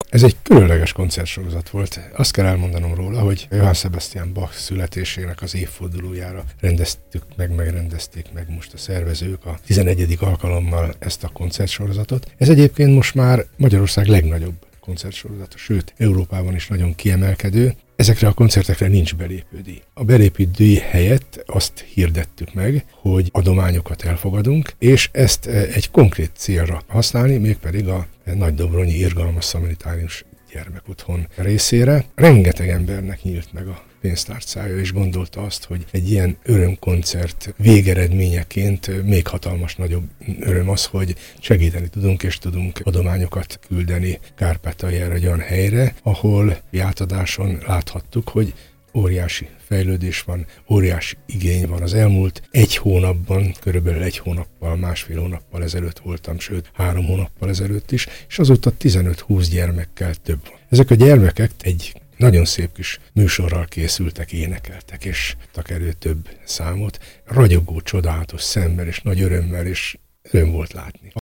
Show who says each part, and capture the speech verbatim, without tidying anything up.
Speaker 1: Ez egy különleges koncertsorozat volt. Azt kell elmondanom róla, hogy Johann Sebastian Bach születésének az évfordulójára rendeztük meg, megrendezték meg most a szervezők a tizenegyedik alkalommal ezt a koncertsorozatot. Ez egyébként most már Magyarország legnagyobb koncertsorozata, sőt, Európában is nagyon kiemelkedő. Ezekre a koncertekre nincs belépődíj. A belépődíj helyett azt hirdettük meg, hogy adományokat elfogadunk, és ezt egy konkrét célra használni, mégpedig a Nagydobronyi Irgalmas Szamaritárius Gyermekotthon részére. Rengeteg embernek nyílt meg a pénztárcája, és gondolta azt, hogy egy ilyen örömkoncert végeredményeként még hatalmas nagyobb öröm az, hogy segíteni tudunk, és tudunk adományokat küldeni Kárpátaljára egy olyan helyre, ahol átadáson láthattuk, hogy óriási fejlődés van, óriási igény van. Az elmúlt egy hónapban, körülbelül egy hónappal, másfél hónappal ezelőtt voltam, sőt három hónappal ezelőtt is, és azóta tizenöt-húsz gyermekkel több van. Ezek a gyermekek egy nagyon szép kis műsorral készültek, énekeltek, és adtak elő több számot. Ragyogó, csodálatos szemmel, és nagy örömmel, és öröm volt látni.